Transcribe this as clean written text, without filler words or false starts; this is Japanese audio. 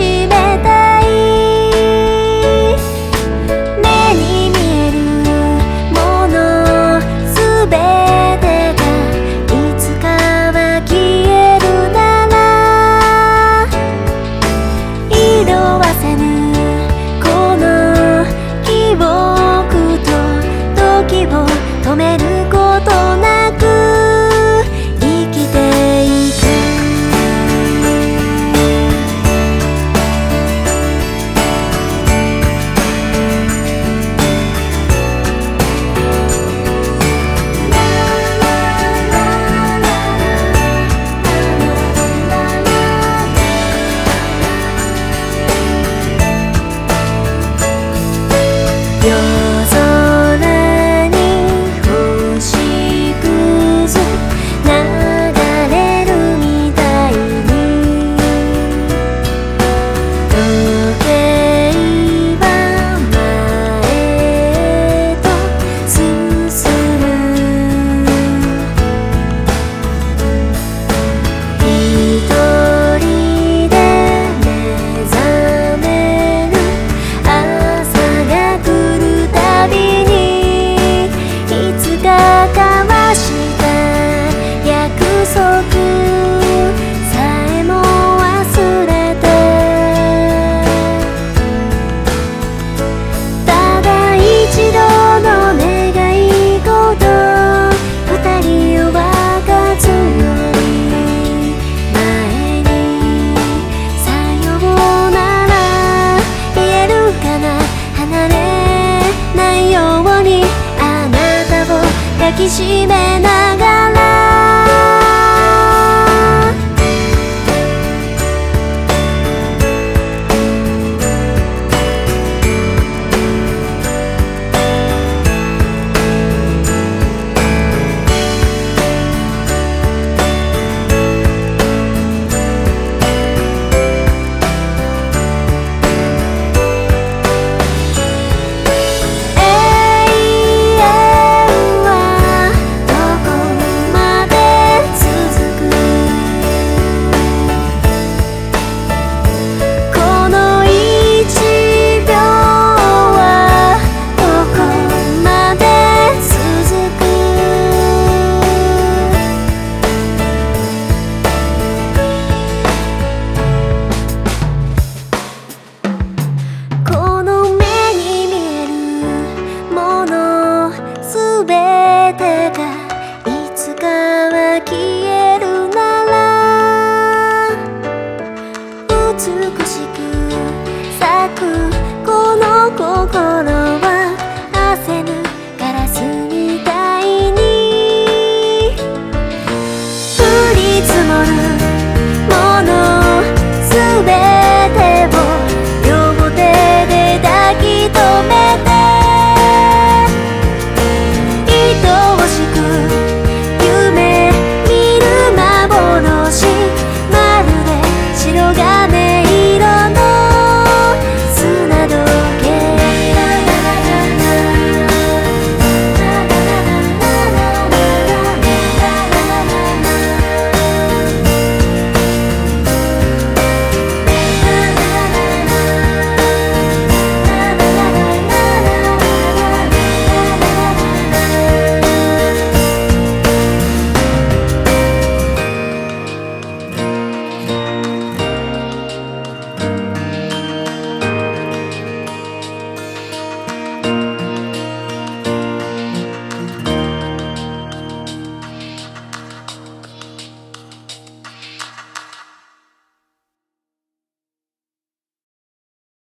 しめたい。目に見えるものすべてがいつかは消えるなら、色あせぬこの記憶と時を止めることなく生きていく。夜空に星屑流れるみたいに、時計は前へと進む。一人で目覚める朝が来るたびに、いつか交わした約束さえも忘れて、ただ一度の願い事、二人を分かつより前にさようなら言えるかな。離れないようにあなたを抱きしめながら、この目に見えるものすべてがいつかは消えるなら、美しく咲くこの心は